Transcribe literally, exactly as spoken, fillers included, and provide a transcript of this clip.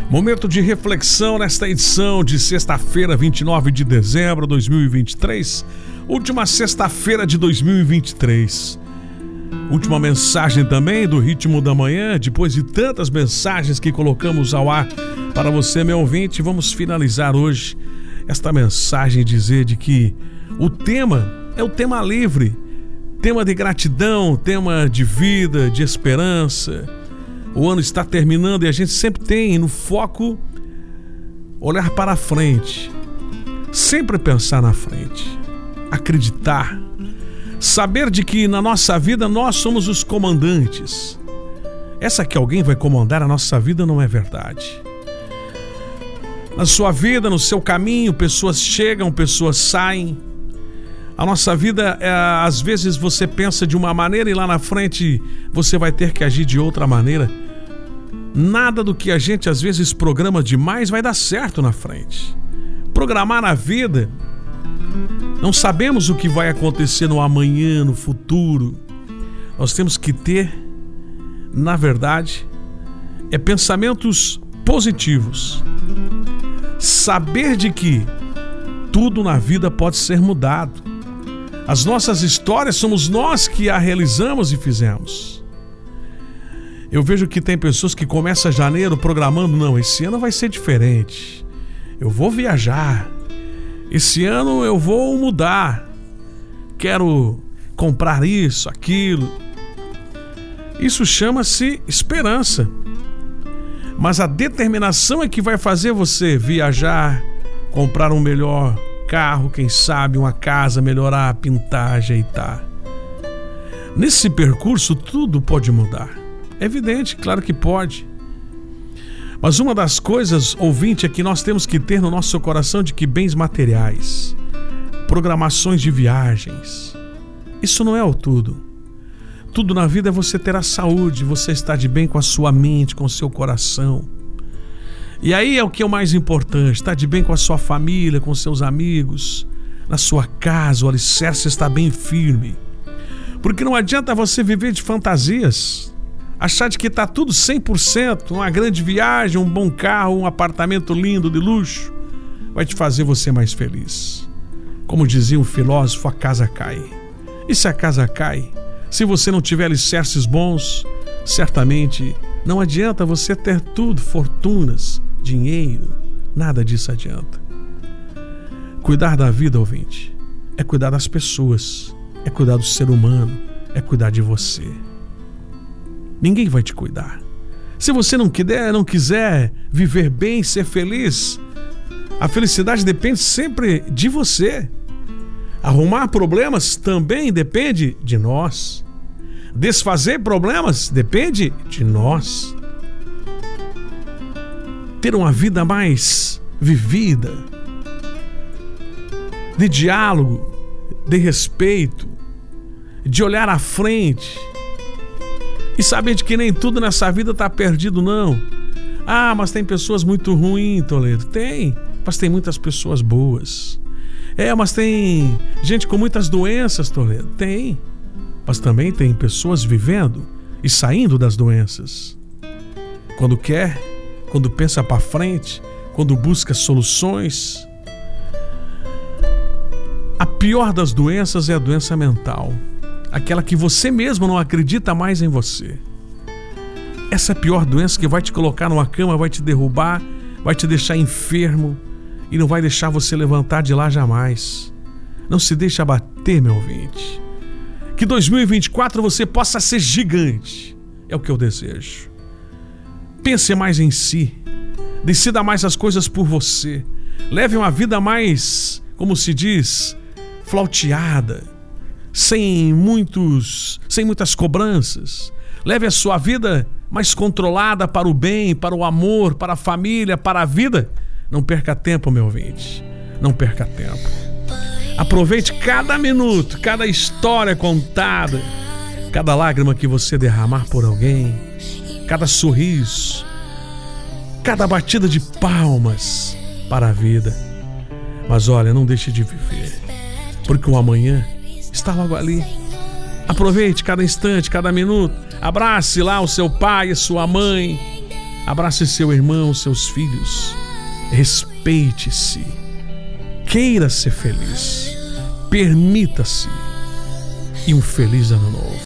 Momento de reflexão nesta edição de sexta-feira, vinte e nove de dezembro de dois mil e vinte e três. Última sexta-feira de dois mil e vinte e três. Última mensagem também do Ritmo da Manhã. Depois de tantas mensagens que colocamos ao ar para você, meu ouvinte, vamos finalizar hoje esta mensagem e dizer de que o tema é o tema livre. Tema de gratidão, tema de vida, de esperança. O ano está terminando e a gente sempre tem no foco olhar para a frente, sempre pensar na frente, acreditar, saber de que na nossa vida nós somos os comandantes. Essa que alguém vai comandar a nossa vida não é verdade. Na sua vida, no seu caminho, pessoas chegam, pessoas saem. A nossa vida, é, às vezes você pensa de uma maneira e lá na frente você vai ter que agir de outra maneira. Nada do que a gente às vezes programa demais vai dar certo na frente. Programar a vida, não sabemos o que vai acontecer no amanhã, no futuro. Nós temos que ter, na verdade, é pensamentos positivos. Saber de que tudo na vida pode ser mudado. As nossas histórias somos nós que a realizamos e fizemos. Eu vejo que tem pessoas que começam janeiro programando, não, esse ano vai ser diferente. Eu vou viajar. Esse ano eu vou mudar. Quero comprar isso, aquilo. Isso chama-se esperança. Mas a determinação é que vai fazer você viajar, comprar um melhor carro, quem sabe uma casa, melhorar, pintar, ajeitar. Nesse percurso tudo pode mudar. É evidente, claro que pode. Mas uma das coisas, ouvinte, é que nós temos que ter no nosso coração de que bens materiais, programações de viagens, isso não é o tudo. Tudo na vida é você ter a saúde, você estar de bem com a sua mente, com o seu coração. E aí é o que é o mais importante, estar de bem com a sua família, com seus amigos, na sua casa, o alicerce está bem firme. Porque não adianta você viver de fantasias, achar de que está tudo cem por cento, uma grande viagem, um bom carro, um apartamento lindo de luxo, vai te fazer você mais feliz. Como dizia um filósofo, a casa cai. E se a casa cai, se você não tiver alicerces bons, certamente não adianta você ter tudo, fortunas, dinheiro, nada disso adianta. Cuidar da vida, ouvinte, é cuidar das pessoas, é cuidar do ser humano, é cuidar de você. Ninguém vai te cuidar. Se você não quiser, não quiser viver bem, ser feliz, a felicidade depende sempre de você. Arrumar problemas também depende de nós. Desfazer problemas depende de nós. Ter uma vida mais vivida, de diálogo, de respeito, de olhar à frente e saber de que nem tudo nessa vida está perdido, não. Ah, mas tem pessoas muito ruins, Toledo. Tem, mas tem muitas pessoas boas. É, mas tem gente com muitas doenças, Toledo. Tem, mas também tem pessoas vivendo e saindo das doenças. Quando quer, quando pensa para frente, quando busca soluções. A pior das doenças é a doença mental. Aquela que você mesmo não acredita mais em você. Essa é a pior doença que vai te colocar numa cama, vai te derrubar, vai te deixar enfermo e não vai deixar você levantar de lá jamais. Não se deixe abater, meu ouvinte. Que dois mil e vinte e quatro você possa ser gigante. É o que eu desejo. Pense mais em si. Decida mais as coisas por você. Leve uma vida mais, como se diz, flauteada, sem muitos, sem muitas cobranças. Leve a sua vida mais controlada para o bem, para o amor, para a família, para a vida. Não perca tempo, meu ouvinte. Não perca tempo. Aproveite cada minuto, cada história contada, cada lágrima que você derramar por alguém, cada sorriso, cada batida de palmas para a vida. Mas olha, não deixe de viver, porque o amanhã está logo ali. Aproveite cada instante, cada minuto. Abrace lá o seu pai, a sua mãe. Abrace seu irmão, seus filhos. Respeite-se. Queira ser feliz. Permita-se. E um feliz ano novo.